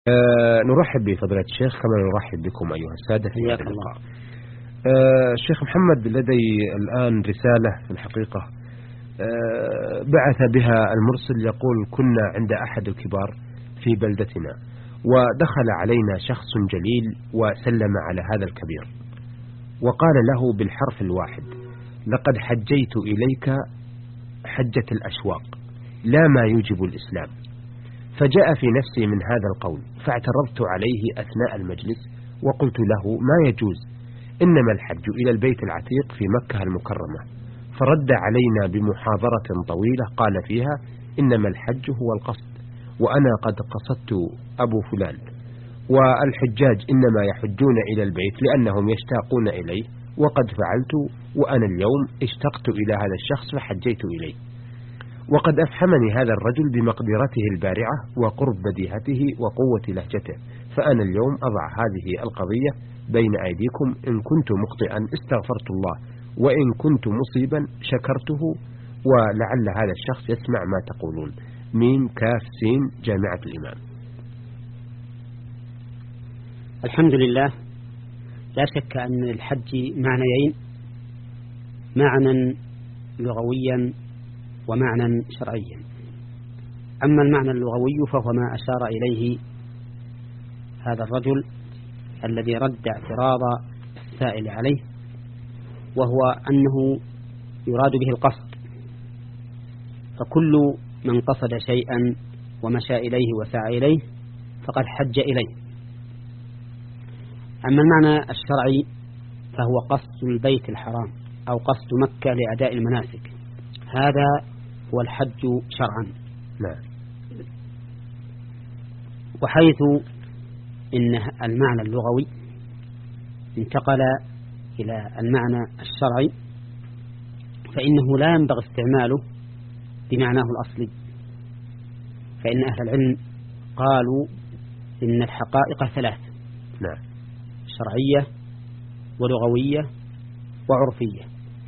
نرحب بفضيلة الشيخ كما نرحب بكم أيها السادة في هذا اللقاء. الشيخ محمد، لدي الآن رسالة في الحقيقة بعث بها المرسل يقول: كنا عند أحد الكبار في بلدتنا ودخل علينا شخص جليل وسلم على هذا الكبير وقال له بالحرف الواحد: لقد حجيت إليك حجة الأشواق لا ما يوجب الإسلام. فجاء في نفسي من هذا القول فاعترضت عليه أثناء المجلس وقلت له: ما يجوز، إنما الحج إلى البيت العتيق في مكة المكرمة. فرد علينا بمحاضرة طويلة قال فيها: إنما الحج هو القصد، وأنا قد قصدت أبو فلان، والحجاج إنما يحجون إلى البيت لأنهم يشتاقون إليه، وقد فعلت وأنا اليوم اشتقت إلى هذا الشخص فحجيت إليه. وقد أفهمني هذا الرجل بمقدرته البارعة وقرب بديهته وقوة لهجته، فأنا اليوم أضع هذه القضية بين أيديكم، إن كنت مخطئا استغفرت الله، وإن كنت مصيبا شكرته، ولعل هذا الشخص يسمع ما تقولون. ميم كاف سين جامعة الإمام. الحمد لله. لا شك أن الحج معنيين: معنى لغويا ومعنى شرعيا. أما المعنى اللغوي فهو ما أشار إليه هذا الرجل الذي رد اعتراض السائل عليه، وهو أنه يراد به القصد، فكل من قصد شيئا ومشى إليه وسعى إليه فقد حج إليه. أما المعنى الشرعي فهو قصد البيت الحرام أو قصد مكة لأداء المناسك، هذا هو الحج شرعا. نعم. وحيث إن المعنى اللغوي انتقل إلى المعنى الشرعي فإنه لا ينبغي استعماله بمعناه الأصلي، فإن أهل العلم قالوا إن الحقائق ثلاث: نعم، شرعية ولغوية وعرفية،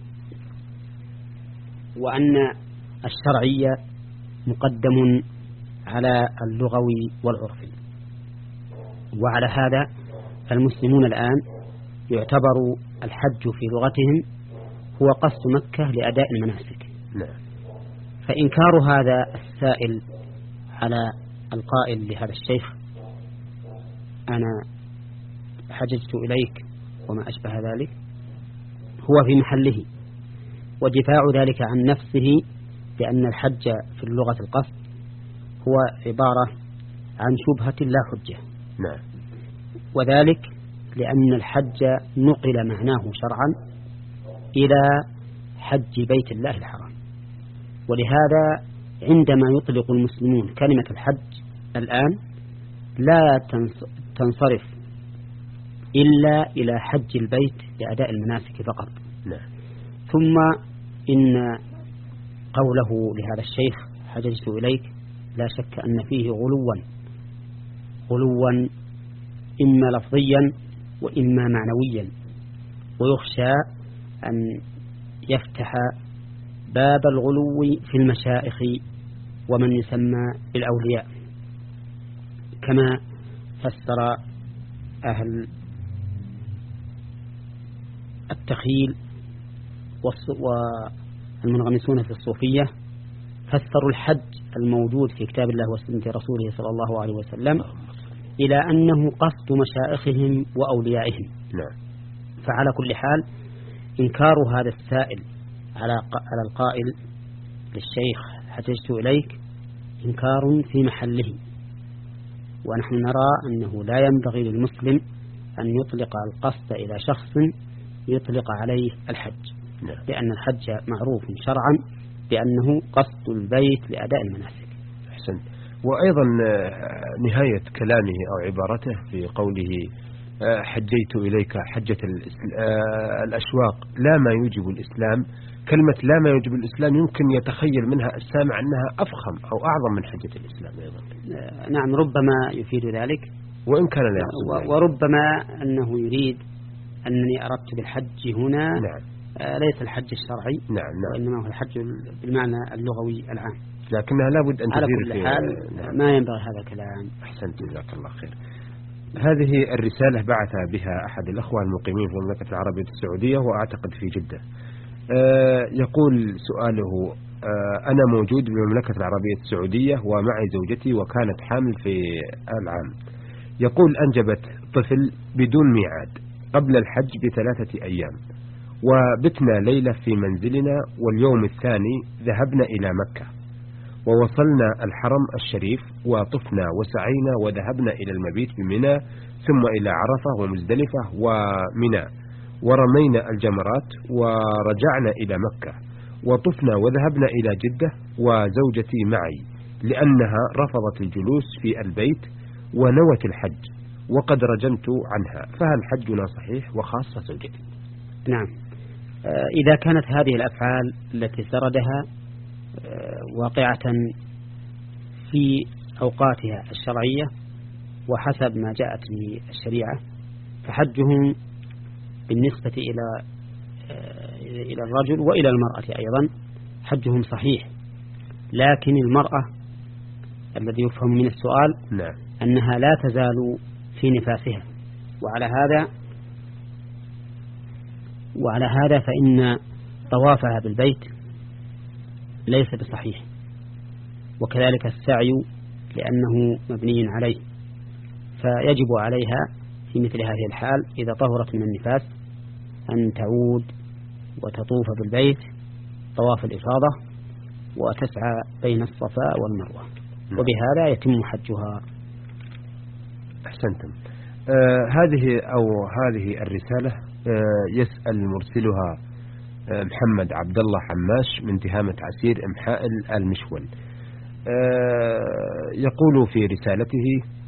وأن الشرعية مقدم على اللغوي والعرفي. وعلى هذا فالمسلمون الآن يعتبر الحج في لغتهم هو قصد مكة لأداء المناسك. نعم. فإنكار هذا السائل على القائل لهذا الشيخ: أنا حججت إليك وما أشبه ذلك، هو في محله، ودفاع ذلك عن نفسه بأن الحج في اللغة القصد هو عبارة عن شبهة لا حجة. نعم. وذلك لأن الحج نقل معناه شرعا إلى حج بيت الله الحرام، ولهذا عندما يطلق المسلمون كلمة الحج الآن لا تنصرف إلا إلى حج البيت لأداء المناسك فقط. نعم. ثم إن قوله لهذا الشيخ حججت إليك لا شك أن فيه غلوا إما لفظيا وإما معنويا، ويخشى أن يفتح باب الغلو في المشائخ ومن يسمى بالأولياء، كما فسر أهل التخيل والمنغمسون في الصوفية، فسروا الحج الموجود في كتاب الله وسنة رسوله صلى الله عليه وسلم إلى أنه قصد مشائخهم وأوليائهم. نعم. فعلى كل حال إنكار هذا السائل على القائل للشيخ حججت إليك إنكار في محله، ونحن نرى أنه لا ينبغي للمسلم أن يطلق القصد إلى شخص يطلق عليه الحج. نعم. لأن الحج معروف شرعا بأنه قصد البيت لأداء المناسك. أحسن. وأيضا نهاية كلامه أو عبارته في قوله حجيت إليك حجة الأشواق لا ما يوجب الإسلام، كلمة لا ما يوجب الإسلام يمكن يتخيل منها السامع أنها أفخم أو أعظم من حجة الإسلام أيضا. نعم، ربما يفيد ذلك، وإن كان لا يقصد ذلك. وربما أنه يريد أنني أردت بالحج هنا. نعم. ليس الحج الشرعي. نعم. وإنما هو الحج بالمعنى اللغوي العام. لكنها لابد أن على تسير كل حال ما ينبغي هذا الكلام. أحسنت، جزاك الله خير. هذه الرسالة بعث بها أحد الأخوة المقيمين في المملكة العربية السعودية وأعتقد في جدة. يقول سؤاله: أنا موجود بالمملكة العربية السعودية ومعي زوجتي وكانت حامل في العام. يقول أنجبت طفل بدون ميعاد قبل الحج ب3 أيام، وبتنا ليلة في منزلنا، واليوم الثاني ذهبنا إلى مكة ووصلنا الحرم الشريف وطفنا وسعينا وذهبنا إلى المبيت بمنى ثم إلى عرفة ومزدلفة ومنى ورمينا الجمرات ورجعنا إلى مكة وطفنا وذهبنا إلى جدة وزوجتي معي لأنها رفضت الجلوس في البيت ونوت الحج وقد رجمت عنها، فهل حجنا صحيح وخاصة زوجتي؟ نعم، إذا كانت هذه الأفعال التي سردها واقعة في أوقاتها الشرعية وحسب ما جاءت به الشريعة فحجهم بالنسبة إلى الرجل وإلى المرأة أيضا حجهم صحيح. لكن المرأة الذي يفهم من السؤال نعم. أنها لا تزال في نفاسها، وعلى هذا فإن طوافها بالبيت ليس بصحيح، وكذلك السعي لأنه مبني عليه، فيجب عليها في مثل هذه الحال إذا طهرت من النفاس أن تعود وتطوف بالبيت طواف الإفاضة وتسعى بين الصفا والمروة، وبهذا يتم حجها. أحسنتم. هذه الرسالة يسأل مرسلها محمد عبد الله حماش من تهامة عسير إمحاء المشول. يقول في رسالته: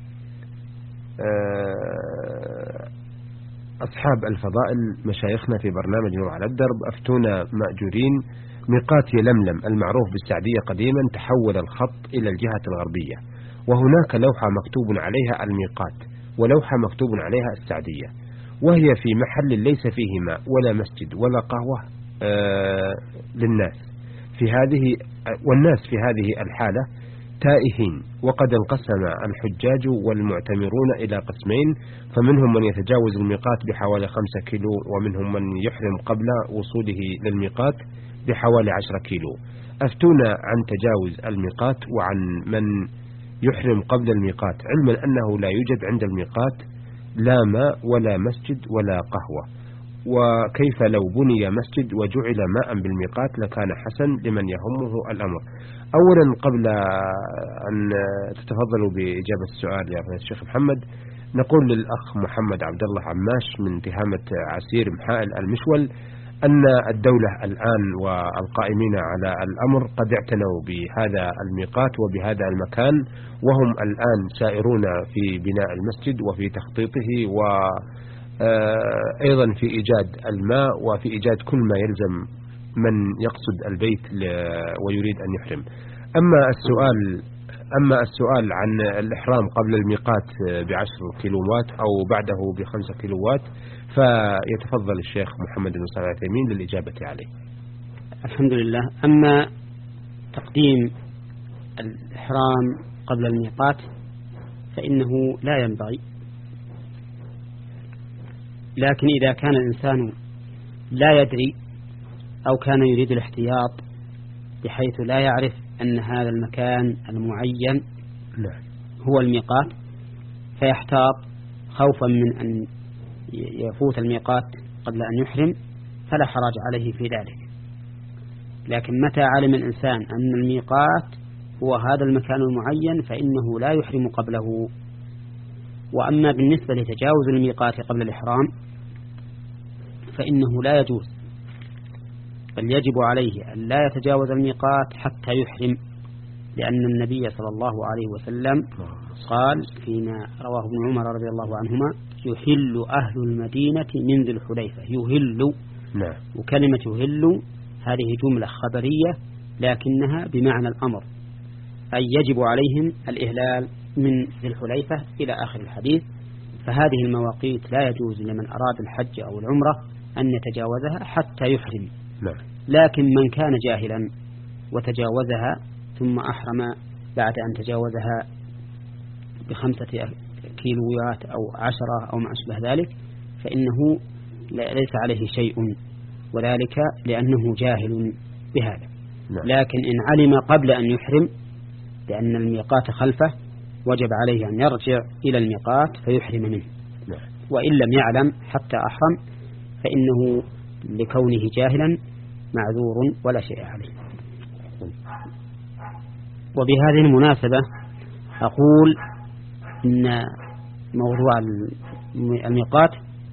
أصحاب الفضائل مشايخنا في برنامج نور على الدرب أفتونا مأجورين ميقات يلملم المعروف بالسعدية قديما تحول الخط إلى الجهة الغربية، وهناك لوحة مكتوب عليها الميقات ولوحة مكتوب عليها السعدية، وهي في محل ليس فيه ماء ولا مسجد ولا قهوة للناس والناس في هذه الحالة تائهين، وقد انقسم الحجاج والمعتمرون إلى قسمين، فمنهم من يتجاوز الميقات بحوالي 5 كيلو، ومنهم من يحرم قبل وصوله للميقات بحوالي 10 كيلو. أفتونا عن تجاوز الميقات وعن من يحرم قبل الميقات، علما أنه لا يوجد عند الميقات لا ماء ولا مسجد ولا قهوة، وكيف لو بني مسجد وجعل ماء بالميقات لكان حسن لمن يهمه الأمر. أولا قبل أن تتفضلوا بإجابة السؤال يا فضيلة الشيخ محمد، نقول للأخ محمد عبد الله عماش من تهامة عسير محائل المشول أن الدولة الآن والقائمين على الأمر قد اعتنوا بهذا الميقات وبهذا المكان، وهم الآن سائرون في بناء المسجد وفي تخطيطه وأيضا في إيجاد الماء وفي إيجاد كل ما يلزم من يقصد البيت ويريد أن يحرم. أما السؤال عن الإحرام قبل الميقات ب10 كيلوات أو بعده ب5 كيلوات فيتفضل الشيخ محمد بن صالح العثيمين للإجابة عليه. الحمد لله. أما تقديم الإحرام قبل الميقات فإنه لا ينبغي، لكن إذا كان الإنسان لا يدري أو كان يريد الاحتياط بحيث لا يعرف أن هذا المكان المعين هو الميقات فيحتاط خوفا من أن يفوت الميقات قبل أن يحرم فلا حرج عليه في ذلك. لكن متى علم الإنسان أن الميقات هو هذا المكان المعين فإنه لا يحرم قبله. وأما بالنسبة لتجاوز الميقات قبل الإحرام فإنه لا يجوز، بل يجب عليه أن لا يتجاوز الميقات حتى يحرم، لأن النبي صلى الله عليه وسلم قال فيما رواه ابن عمر رضي الله عنهما: يهل أهل المدينة من ذي الحليفة. يهل، وكلمة يهل هذه جملة خبرية لكنها بمعنى الأمر، أي يجب عليهم الإهلال من ذي الحليفة إلى آخر الحديث. فهذه المواقيت لا يجوز لمن أراد الحج أو العمرة أن يتجاوزها حتى يحرم. لكن من كان جاهلا وتجاوزها ثم أحرم بعد أن تجاوزها ب5 كيلوات أو 10 أو ما أشبه ذلك، فإنه ليس عليه شيء، وذلك لأنه جاهل بهذا. لكن إن علم قبل أن يحرم لأن الميقات خلفه وجب عليه أن يرجع إلى الميقات فيحرم منه. وإن لم يعلم حتى أحرم فإنه لكونه جاهلا معذور ولا شيء عليه. وبهذه المناسبة أقول إن موضوع الميقات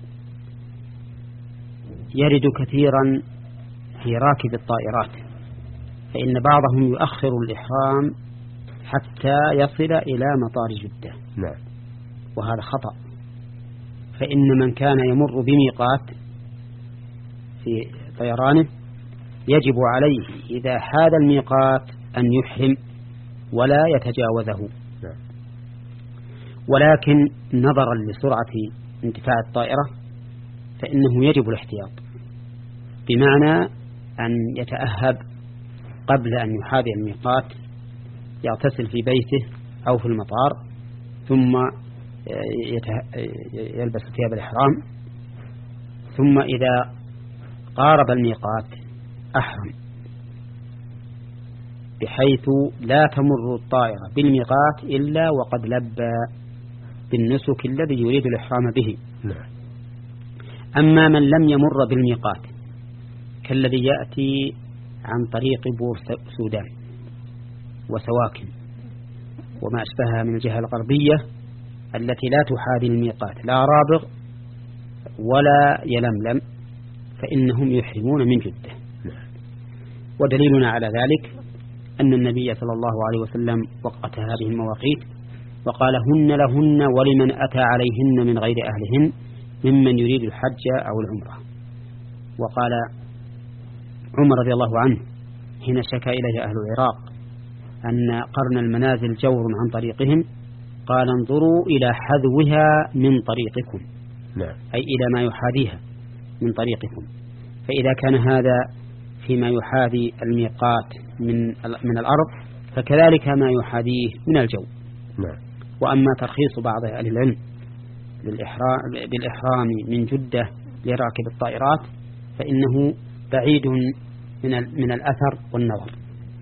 يرد كثيرا في راكب الطائرات، فإن بعضهم يؤخر الإحرام حتى يصل إلى مطار جدة. وهذا خطأ، فإن من كان يمر بميقات في طيرانه يجب عليه إذا حاد الميقات أن يحرم ولا يتجاوزه. ولكن نظرا لسرعة انتفاع الطائرة فإنه يجب الاحتياط، بمعنى أن يتأهب قبل أن يحاذي الميقات، يغتسل في بيته أو في المطار، ثم يلبس ثياب الإحرام، ثم إذا قارب الميقات أحرم، بحيث لا تمر الطائرة بالميقات إلا وقد لبى بالنسك الذي يريد الإحرام به. أما من لم يمر بالميقات كالذي يأتي عن طريق بور سودان وسواكن وما أشبهها من الجهة الغربية التي لا تحاذي الميقات، لا رابغ ولا يلملم، فإنهم يحرمون من جدة. ودليلنا على ذلك أن النبي صلى الله عليه وسلم وقت هذه المواقيت وقال هن لهن ولمن أتى عليهن من غير أهلهن ممن يريد الحج أو العمرة. وقال عمر رضي الله عنه حين شكى إليه أهل العراق أن قرن المنازل جور عن طريقهم قال انظروا إلى حذوها من طريقكم، أي إلى ما يحاذيها من طريقكم. فإذا كان هذا فيما يحاذي الميقات من الأرض فكذلك ما يحاذيه من الجو. وأما ترخيص بعض أهل العلم بالإحرام من جدة لراكب الطائرات فإنه بعيد من الأثر والنظر.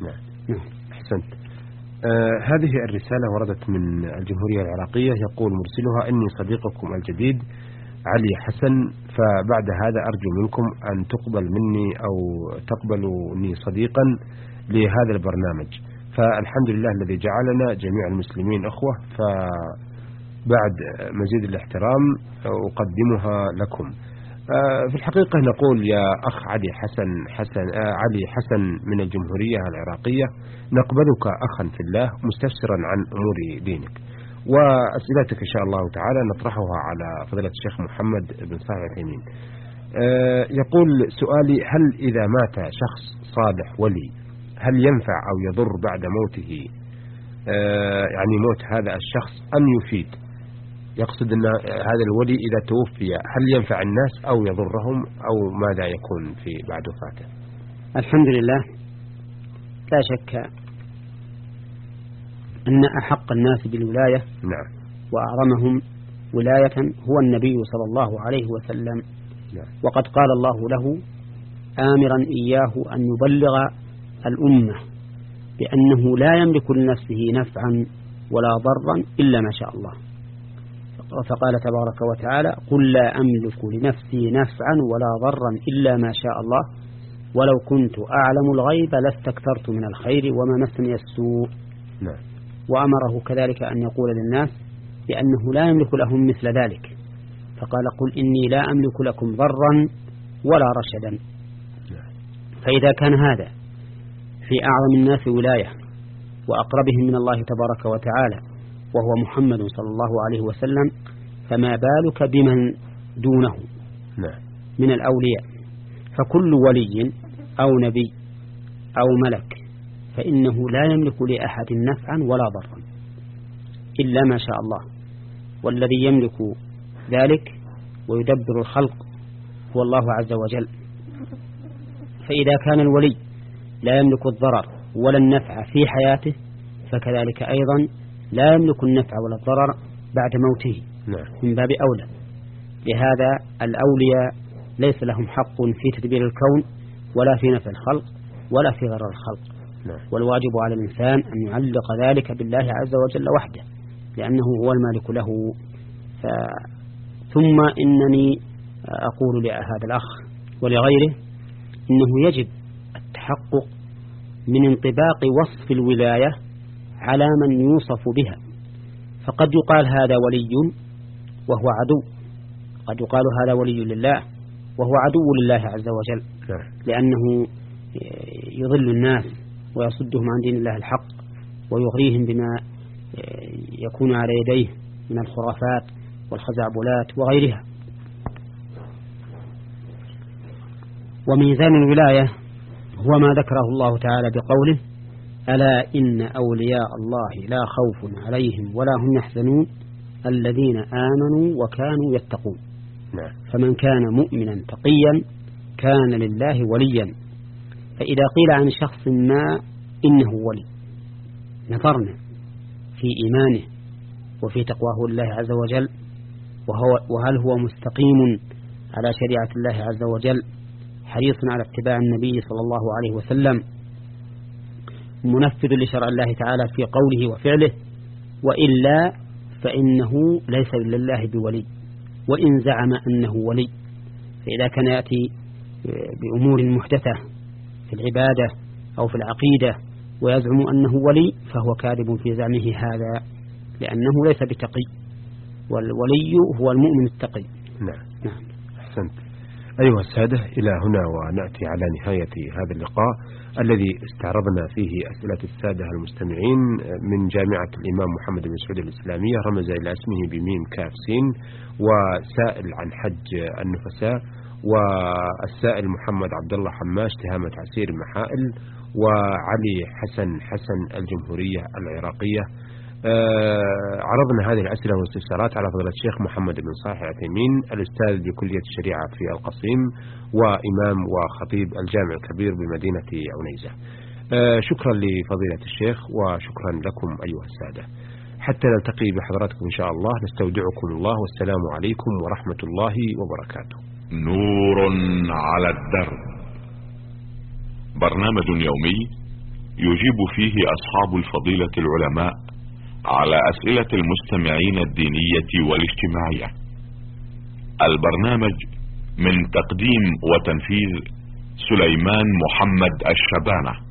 أحسنت. هذه الرسالة وردت من الجمهورية العراقية، يقول مرسلها إني صديقكم الجديد علي حسن، فبعد هذا أرجو منكم أن تقبل مني أو تقبلوني صديقا لهذا البرنامج، فالحمد لله الذي جعلنا جميع المسلمين أخوة، فبعد مزيد الاحترام أقدمها لكم. في الحقيقة نقول يا أخ علي حسن من الجمهورية العراقية، نقبلك أخا في الله مستفسرا عن أمور دينك، وأسئلتك إن شاء الله تعالى نطرحها على فضيلة الشيخ محمد بن صالح العثيمين. يقول سؤالي: هل إذا مات شخص صالح ولي هل ينفع أو يضر بعد موته، يعني موت هذا الشخص، أم يفيد؟ يقصد أن هذا الولي إذا توفي هل ينفع الناس أو يضرهم أو ماذا يكون في بعد وفاته؟ الحمد لله، لا شك أن أحق الناس بالولاية وأعظمهم ولاية هو النبي صلى الله عليه وسلم. وقد قال الله له آمرا إياه أن يبلغ الأمة بأنه لا يملك لنفسه نفعا ولا ضرا إلا ما شاء الله. فقال تبارك وتعالى: قل لا أملك لنفسي نفعا ولا ضرا إلا ما شاء الله ولو كنت أعلم الغيب لاستكثرت من الخير وما مسني السوء. وأمره كذلك أن يقول للناس بأنه لا يملك لهم مثل ذلك، فقال: قل إني لا أملك لكم ضرا ولا رشدا. فإذا كان هذا في أعظم الناس ولاية وأقربهم من الله تبارك وتعالى وهو محمد صلى الله عليه وسلم، فما بالك بمن دونه من الأولياء؟ فكل ولي أو نبي أو ملك فإنه لا يملك لأحد نفعا ولا ضرا إلا ما شاء الله، والذي يملك ذلك ويدبر الخلق هو الله عز وجل. فإذا كان الولي لا يملك الضرر ولا النفع في حياته فكذلك أيضا لا يملك النفع ولا الضرر بعد موته من باب أولى. لهذا الأولياء ليس لهم حق في تدبير الكون ولا في نفع الخلق ولا في ضرر الخلق. والواجب على الإنسان أن يعلق ذلك بالله عز وجل وحده لأنه هو المالك له. ثم إنني أقول لهذا الأخ ولغيره إنه يجب التحقق من انطباق وصف الولاية على من يوصف بها. فقد يقال هذا ولي وهو عدو، قد يقال هذا ولي لله وهو عدو لله عز وجل لأنه يضل الناس ويصدهم عن دين الله الحق ويغريهم بما يكون على يديه من الخرافات والخزعبلات وغيرها. وميزان الولاية هو ما ذكره الله تعالى بقوله: ألا إن أولياء الله لا خوف عليهم ولا هم يحزنون الذين آمنوا وكانوا يتقون. فمن كان مؤمنا تقيا كان لله وليا. فإذا قيل عن شخص ما إنه ولي نظرنا في إيمانه وفي تقواه لله عز وجل وهل هو مستقيم على شريعة الله عز وجل حريص على اتباع النبي صلى الله عليه وسلم منفذ لشرع الله تعالى في قوله وفعله، وإلا فإنه ليس لله بولي وإن زعم أنه ولي. فإذا كان يأتي بأمور محدثة في العبادة أو في العقيدة ويزعم أنه ولي فهو كاذب في زعمه هذا لأنه ليس بتقي، والولي هو المؤمن التقي. نعم. أحسنت. أيها السادة، إلى هنا ونأتي على نهاية هذا اللقاء الذي استعرضنا فيه أسئلة السادة المستمعين من جامعة الإمام محمد بن سعود الإسلامية، رمز إلى اسمه بميم كاف سين، وسائل عن حج النفساء، والسائل محمد عبد الله حماش تهامة عسير محائل، وعلي حسن الجمهورية العراقية. عرضنا هذه الأسئلة والاستفسارات على فضيلة الشيخ محمد بن صالح العثيمين، الأستاذ بكلية الشريعة في القصيم وإمام وخطيب الجامع الكبير بمدينة عنيزة. شكرا لفضيلة الشيخ وشكرا لكم أيها السادة. حتى نلتقي بحضراتكم إن شاء الله، نستودعكم الله والسلام عليكم ورحمة الله وبركاته. نور على الدرب، برنامج يومي يجيب فيه أصحاب الفضيلة العلماء على أسئلة المستمعين الدينية والاجتماعية. البرنامج من تقديم وتنفيذ سليمان محمد الشبانة.